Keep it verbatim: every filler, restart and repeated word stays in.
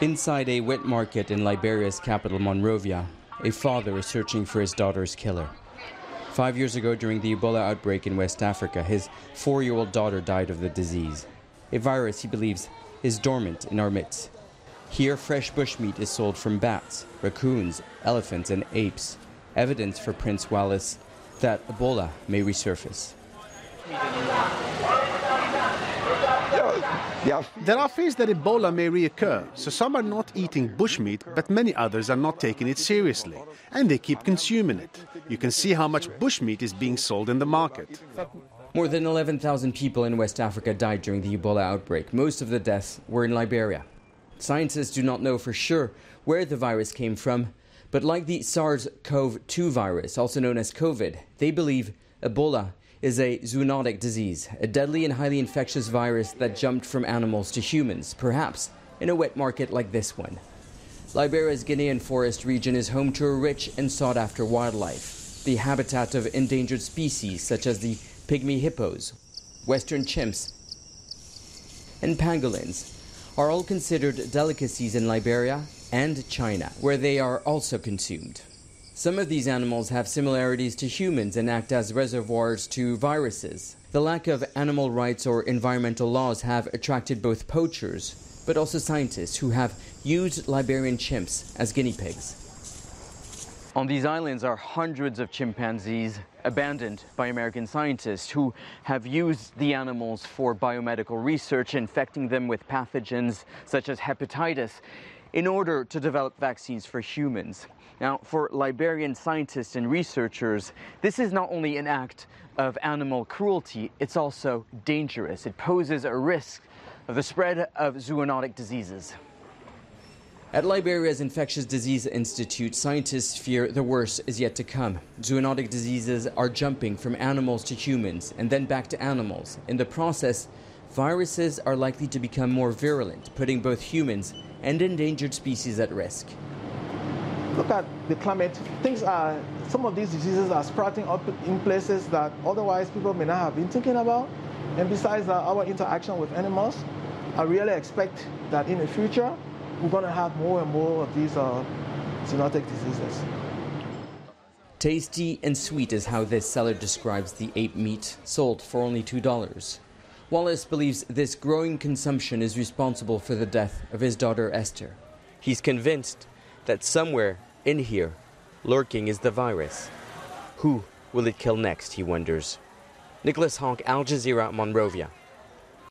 Inside a wet market in Liberia's capital, Monrovia, a father is searching for his daughter's killer. Five years ago, during the Ebola outbreak in West Africa, his four-year-old daughter died of the disease. A virus he believes is dormant in our midst. Here, fresh bushmeat is sold from bats, raccoons, elephants, and apes, evidence for Prince Wallace that Ebola may resurface. There are fears that Ebola may reoccur, so some are not eating bushmeat, but many others are not taking it seriously, and they keep consuming it. You can see how much bushmeat is being sold in the market. More than eleven thousand people in West Africa died during the Ebola outbreak. Most of the deaths were in Liberia. Scientists do not know for sure where the virus came from, but like the SARS CoV two virus, also known as COVID, they believe Ebola is a zoonotic disease, a deadly and highly infectious virus that jumped from animals to humans, perhaps in a wet market like this one. Liberia's Guinean forest region is home to a rich and sought-after wildlife, the habitat of endangered species such as the pygmy hippos, western chimps, and pangolins are all considered delicacies in Liberia and China, where they are also consumed. Some of these animals have similarities to humans and act as reservoirs to viruses. The lack of animal rights or environmental laws have attracted both poachers, but also scientists who have used Liberian chimps as guinea pigs. On these islands are hundreds of chimpanzees abandoned by American scientists who have used the animals for biomedical research, infecting them with pathogens such as hepatitis in order to develop vaccines for humans. Now, for Liberian scientists and researchers, this is not only an act of animal cruelty, it's also dangerous. It poses a risk of the spread of zoonotic diseases. At Liberia's Infectious Disease Institute, scientists fear the worst is yet to come. Zoonotic diseases are jumping from animals to humans and then back to animals. In the process, viruses are likely to become more virulent, putting both humans and endangered species at risk. Look at the climate. Things are, some of these diseases are sprouting up in places that otherwise people may not have been thinking about. And besides uh, our interaction with animals, I really expect that in the future, we're going to have more and more of these uh, zoonotic diseases. Tasty and sweet is how this seller describes the ape meat, sold for only two dollars. Wallace believes this growing consumption is responsible for the death of his daughter Esther. He's convinced that somewhere in here, lurking is the virus. Who will it kill next, he wonders. Nicholas Honk, Al Jazeera, Monrovia.